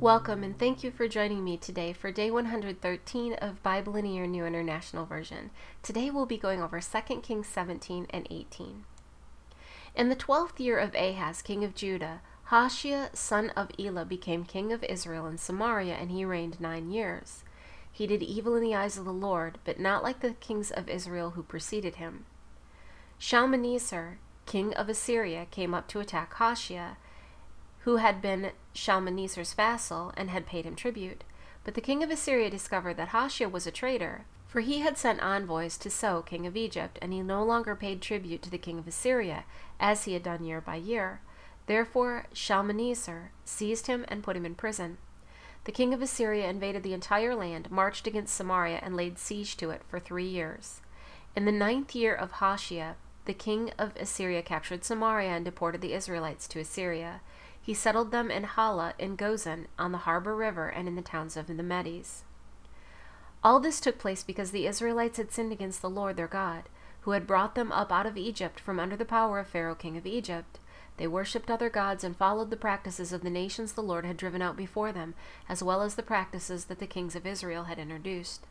Welcome and thank you for joining me today for day 113 of Bible in a Year New International Version. Today we'll be going over 2 Kings 17 and 18. In the 12th year of Ahaz, king of Judah, Hoshea, son of Elah, became king of Israel in Samaria, and he reigned 9 years. He did evil in the eyes of the Lord, but not like the kings of Israel who preceded him. Shalmaneser, king of Assyria, came up to attack Hoshea, who had been Shalmaneser's vassal and had paid him tribute. But the king of Assyria discovered that Hoshea was a traitor, for he had sent envoys to So, king of Egypt, and he no longer paid tribute to the king of Assyria, as he had done year by year. Therefore Shalmaneser seized him and put him in prison. The king of Assyria invaded the entire land, marched against Samaria, and laid siege to it for 3 years. In the 9th year of Hoshea, the king of Assyria captured Samaria and deported the Israelites to Assyria. He settled them in Hala in Gozan on the harbor river and in the towns of the Medes. All this took place because the Israelites had sinned against the Lord their God, who had brought them up out of Egypt from under the power of Pharaoh king of Egypt. They worshipped other gods and followed the practices of the nations the Lord had driven out before them, as well as the practices that the kings of Israel had introduced.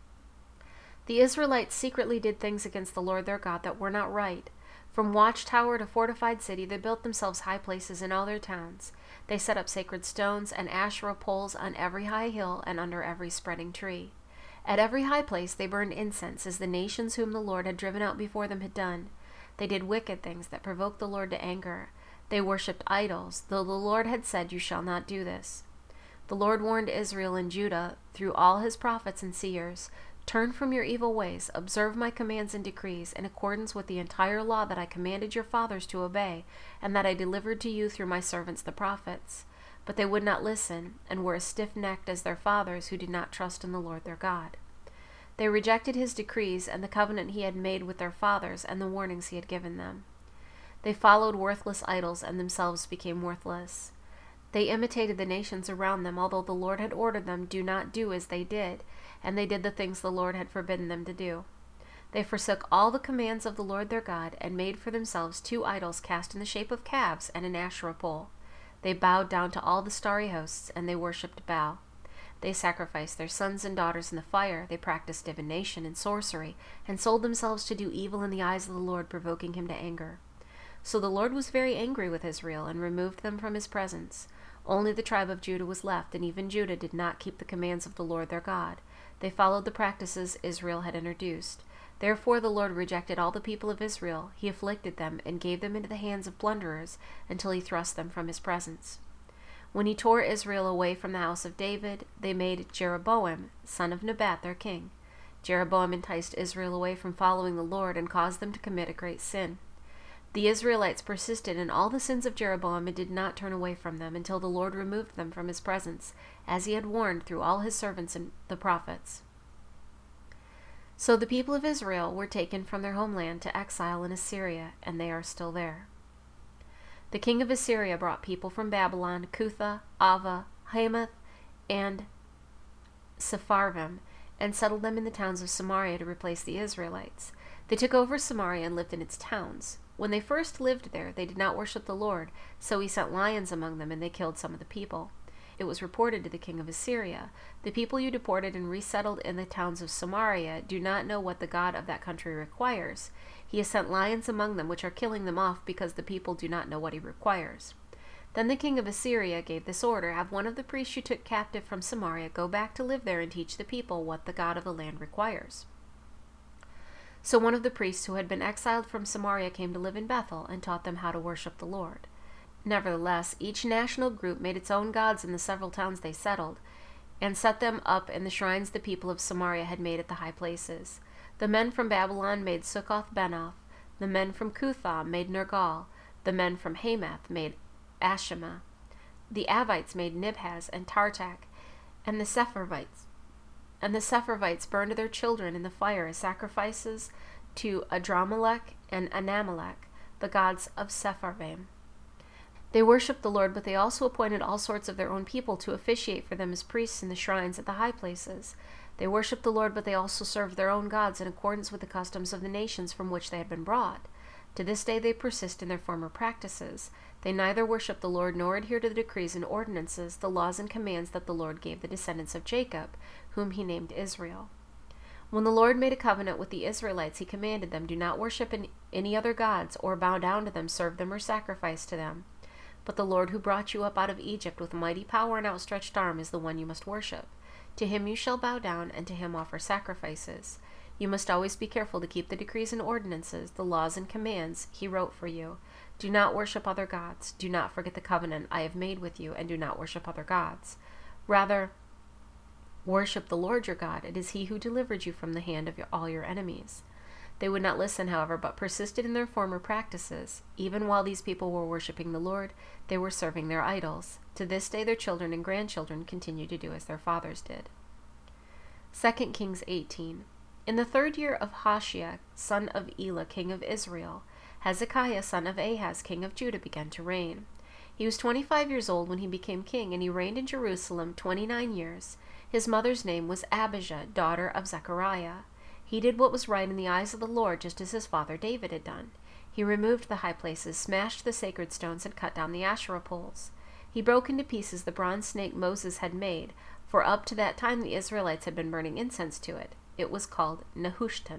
The Israelites secretly did things against the Lord their God that were not right. From watchtower to fortified city, they built themselves high places in all their towns. They set up sacred stones and Asherah poles on every high hill and under every spreading tree. At every high place they burned incense, as the nations whom the Lord had driven out before them had done. They did wicked things that provoked the Lord to anger. They worshipped idols, though the Lord had said, "You shall not do this." The Lord warned Israel and Judah through all his prophets and seers, "Turn from your evil ways, observe my commands and decrees, in accordance with the entire law that I commanded your fathers to obey, and that I delivered to you through my servants the prophets." But they would not listen, and were as stiff-necked as their fathers, who did not trust in the Lord their God. They rejected his decrees and the covenant he had made with their fathers and the warnings he had given them. They followed worthless idols and themselves became worthless. They imitated the nations around them, although the Lord had ordered them, "Do not do as they did," and they did the things the Lord had forbidden them to do. They forsook all the commands of the Lord their God, and made for themselves 2 idols cast in the shape of calves and an Asherah pole. They bowed down to all the starry hosts, and they worshipped Baal. They sacrificed their sons and daughters in the fire. They practiced divination and sorcery, and sold themselves to do evil in the eyes of the Lord, provoking him to anger. So the Lord was very angry with Israel, and removed them from his presence. Only the tribe of Judah was left, and even Judah did not keep the commands of the Lord their God. They followed the practices Israel had introduced. Therefore the Lord rejected all the people of Israel. He afflicted them and gave them into the hands of plunderers until he thrust them from his presence. When he tore Israel away from the house of David, they made Jeroboam, son of Nebat, their king. Jeroboam enticed Israel away from following the Lord and caused them to commit a great sin. The Israelites persisted in all the sins of Jeroboam and did not turn away from them until the Lord removed them from his presence, as he had warned through all his servants and the prophets. So the people of Israel were taken from their homeland to exile in Assyria, and they are still there. The king of Assyria brought people from Babylon, Cutha, Ava, Hamath, and Sepharvaim, and settled them in the towns of Samaria to replace the Israelites. They took over Samaria and lived in its towns. When they first lived there, they did not worship the Lord, so he sent lions among them, and they killed some of the people. It was reported to the king of Assyria, "The people you deported and resettled in the towns of Samaria do not know what the God of that country requires. He has sent lions among them, which are killing them off because the people do not know what he requires." Then the king of Assyria gave this order, "Have one of the priests you took captive from Samaria go back to live there and teach the people what the God of the land requires." So one of the priests who had been exiled from Samaria came to live in Bethel and taught them how to worship the Lord. Nevertheless, each national group made its own gods in the several towns they settled, and set them up in the shrines the people of Samaria had made at the high places. The men from Babylon made Succoth-Benoth, the men from Cutha made Nergal, the men from Hamath made Ashima, the Avites made Nibhaz and Tartak, and the Sepharvites burned their children in the fire as sacrifices to Adramelech and Anamelech, the gods of Sepharvaim. They worshipped the Lord, but they also appointed all sorts of their own people to officiate for them as priests in the shrines at the high places. They worshipped the Lord, but they also served their own gods in accordance with the customs of the nations from which they had been brought. To this day they persist in their former practices. They neither worship the Lord nor adhere to the decrees and ordinances, the laws and commands that the Lord gave the descendants of Jacob, whom he named Israel. When the Lord made a covenant with the Israelites, he commanded them, do not worship any other gods, or bow down to them, serve them, or sacrifice to them. But the Lord who brought you up out of Egypt with mighty power and outstretched arm is the one you must worship. To him you shall bow down, and to him offer sacrifices. You must always be careful to keep the decrees and ordinances, the laws and commands he wrote for you. Do not worship other gods. Do not forget the covenant I have made with you, and do not worship other gods. Rather, worship the Lord your God. It is he who delivered you from the hand of all your enemies. They would not listen, however, but persisted in their former practices. Even while these people were worshiping the Lord, they were serving their idols. To this day their children and grandchildren continue to do as their fathers did. 2 Kings 18. In the 3rd year of Hoshea, son of Elah, king of Israel, Hezekiah, son of Ahaz, king of Judah, began to reign. He was 25 years old when he became king, and he reigned in Jerusalem 29 years. His mother's name was Abijah, daughter of Zechariah. He did what was right in the eyes of the Lord, just as his father David had done. He removed the high places, smashed the sacred stones, and cut down the Asherah poles. He broke into pieces the bronze snake Moses had made, for up to that time the Israelites had been burning incense to it. It was called Nehushtan.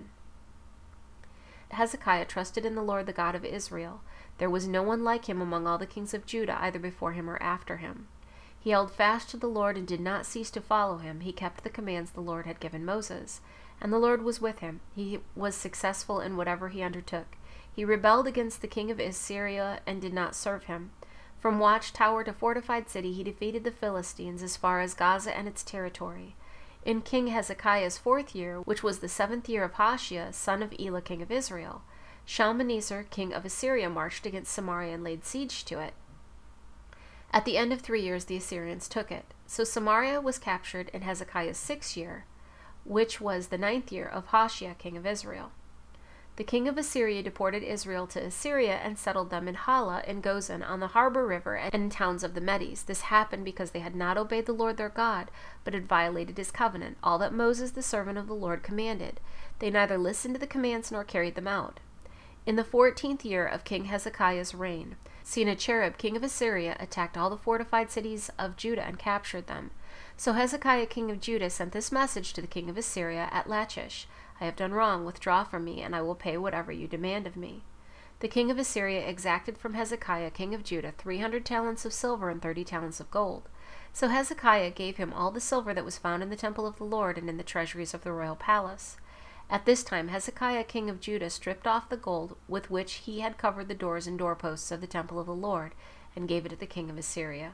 Hezekiah trusted in the Lord, the God of Israel. There was no one like him among all the kings of Judah, either before him or after him. He held fast to the Lord and did not cease to follow him. He kept the commands the Lord had given Moses. And the Lord was with him. He was successful in whatever he undertook. He rebelled against the king of Assyria and did not serve him. From watchtower to fortified city, he defeated the Philistines as far as Gaza and its territory. In King Hezekiah's 4th year, which was the 7th year of Hoshea, son of Elah, king of Israel, Shalmaneser, king of Assyria, marched against Samaria and laid siege to it. At the end of 3 years, the Assyrians took it. So Samaria was captured in Hezekiah's 6th year, which was the 9th year of Hoshea, king of Israel. The king of Assyria deported Israel to Assyria and settled them in Hala and Gozan on the harbor river and in towns of the Medes. This happened because they had not obeyed the Lord their God, but had violated his covenant, all that Moses the servant of the Lord commanded. They neither listened to the commands nor carried them out. In the 14th year of King Hezekiah's reign, Sennacherib, king of Assyria, attacked all the fortified cities of Judah and captured them. So Hezekiah, king of Judah, sent this message to the king of Assyria at Lachish: I have done wrong, withdraw from me, and I will pay whatever you demand of me. The king of Assyria exacted from Hezekiah, king of Judah, 300 talents of silver and 30 talents of gold. So Hezekiah gave him all the silver that was found in the temple of the Lord and in the treasuries of the royal palace. At this time Hezekiah, king of Judah, stripped off the gold with which he had covered the doors and doorposts of the temple of the Lord, and gave it to the king of Assyria.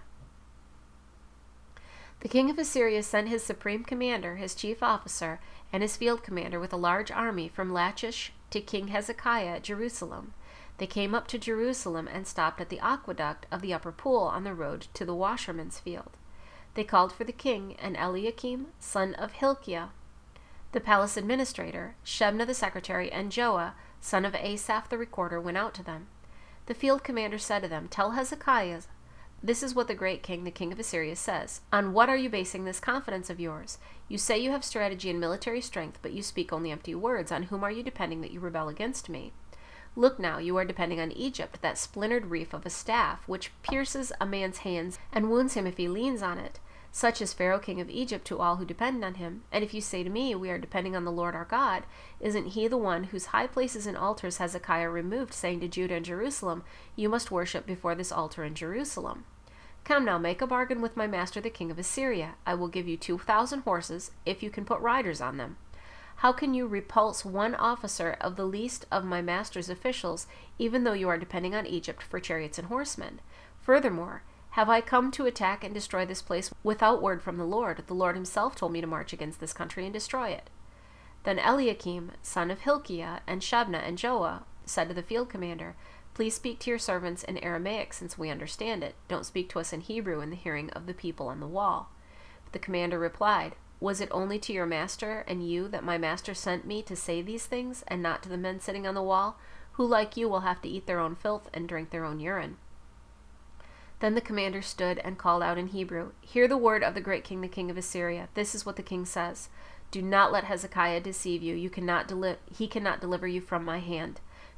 The king of Assyria sent his supreme commander, his chief officer, and his field commander with a large army from Lachish to King Hezekiah at Jerusalem. They came up to Jerusalem and stopped at the aqueduct of the upper pool on the road to the washerman's field. They called for the king, and Eliakim, son of Hilkiah, the palace administrator, Shebna the secretary, and Joah, son of Asaph the recorder, went out to them. The field commander said to them, Tell Hezekiah, this is what the great king, the king of Assyria, says. On what are you basing this confidence of yours? You say you have strategy and military strength, but you speak only empty words. On whom are you depending that you rebel against me? Look now, you are depending on Egypt, that splintered reef of a staff, which pierces a man's hands and wounds him if he leans on it. Such is Pharaoh, king of Egypt, to all who depend on him. And if you say to me, we are depending on the Lord our God, isn't he the one whose high places and altars Hezekiah removed, saying to Judah and Jerusalem, You must worship before this altar in Jerusalem? Come now, make a bargain with my master the king of Assyria. I will give you 2,000 horses, if you can put riders on them. How can you repulse one officer of the least of my master's officials, even though you are depending on Egypt for chariots and horsemen? Furthermore, have I come to attack and destroy this place without word from the Lord? The Lord himself told me to march against this country and destroy it. Then Eliakim, son of Hilkiah, and Shebna and Joah said to the field commander, Please speak to your servants in Aramaic, since we understand it. Don't speak to us in Hebrew in the hearing of the people on the wall. But the commander replied, Was it only to your master and you that my master sent me to say these things, and not to the men sitting on the wall, who like you will have to eat their own filth and drink their own urine? Then the commander stood and called out in Hebrew, Hear the word of the great king, the king of Assyria. This is what the king says. Do not let Hezekiah deceive you. He cannot deliver you from my hand.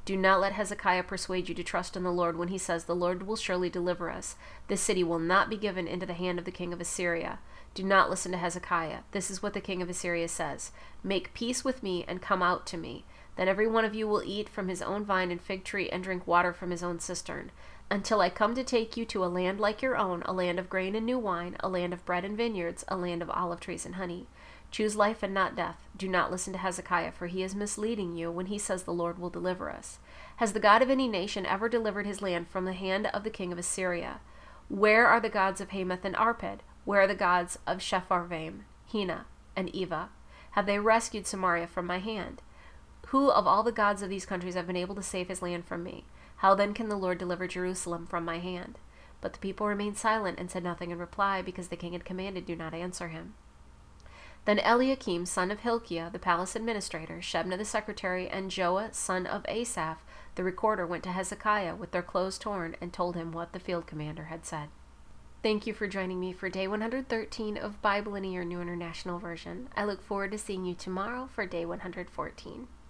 Do not let Hezekiah persuade you to trust in the Lord when he says, the Lord will surely deliver us. This city will not be given into the hand of the king of Assyria. Do not listen to Hezekiah. This is what the king of Assyria says. Make peace with me and come out to me. Then every one of you will eat from his own vine and fig tree and drink water from his own cistern, until I come to take you to a land like your own, a land of grain and new wine, a land of bread and vineyards, a land of olive trees and honey. Choose life and not death. Do not listen to Hezekiah, for he is misleading you when he says the Lord will deliver us. Has the God of any nation ever delivered his land from the hand of the king of Assyria? Where are the gods of Hamath and Arpad? Where are the gods of Shepharvaim, Hena, and Eva? Have they rescued Samaria from my hand? Who of all the gods of these countries have been able to save his land from me? How then can the Lord deliver Jerusalem from my hand? But the people remained silent and said nothing in reply, because the king had commanded, do not answer him. Then Eliakim, son of Hilkiah, the palace administrator, Shebna the secretary, and Joah, son of Asaph, the recorder, went to Hezekiah with their clothes torn and told him what the field commander had said. Thank you for joining me for day 113 of Bible in a Year New International Version. I look forward to seeing you tomorrow for day 114.